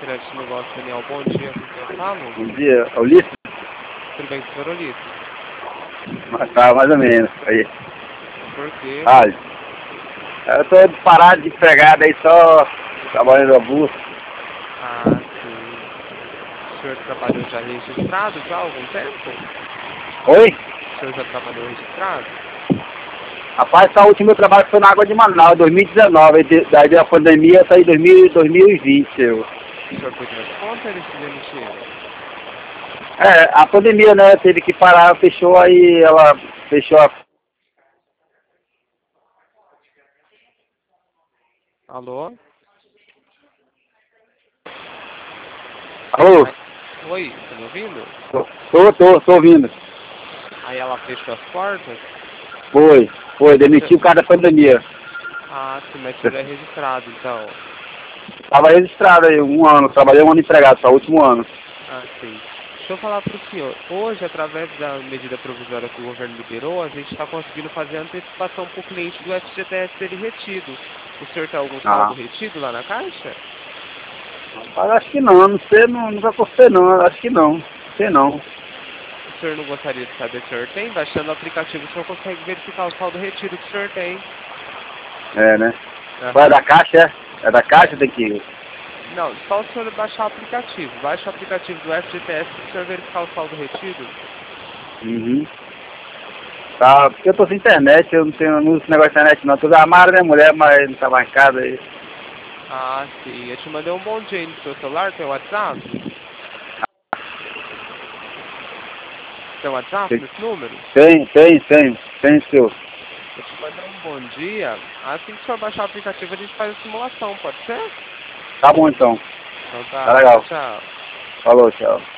crédito no negócio, Daniel. Bom dia, com quem eu falo? Bom dia, Ulisses? Tudo bem, senhor Ulisses? Tá, mais ou menos. Aí. Por quê? Ah, eu tô parado de empregado aí só trabalhando na bolsa. Ah, sim. O senhor trabalhou já registrado já há algum tempo? Oi? O senhor já trabalhou registrado? Rapaz, essa última meu trabalho foi na Água de Manaus, 2019. Daí veio a pandemia, eu saí em 2020. O senhor pediu desconto ou eles te demitiram? A pandemia, né, teve que parar, fechou aí, ela fechou a... Alô? Alô? Oi, tá me ouvindo? Tô ouvindo. Aí ela fechou as portas? Foi, demitiu o cara da pandemia. Ah, sim, mas o senhor é registrado, então. Tava registrado aí 1 ano, trabalhei 1 ano empregado, só o último ano. Ah, sim. Deixa eu falar para o senhor. Hoje, através da medida provisória que o governo liberou, a gente está conseguindo fazer a antecipação para o cliente do FGTS dele retido. O senhor tem algum saldo retido lá na Caixa? Mas acho que não sei, nunca postei não, acho que não, sei não. O senhor não gostaria de saber se o senhor tem? Baixando o aplicativo, o senhor consegue verificar o saldo retido que o senhor tem. É, né? Vai Aham. da Caixa, é? É da Caixa, tem que... Não, só o senhor baixar o aplicativo. Baixa o aplicativo do FGTS para o senhor verificar o saldo retido. Uhum. Tá, porque eu tô sem internet, eu não uso esse negócio de internet não. Tô armado, né, mulher, mas não tá mais em casa aí. Ah, sim. Eu te mandei um bom dia aí no seu celular, tem WhatsApp? Tem WhatsApp nesse número? Tem, seu. Eu te mandei um bom dia. Assim que o senhor baixar o aplicativo, a gente faz a simulação, pode ser? Tá bom então, Então tá tá, tchau, legal. tchau. Falou, tchau.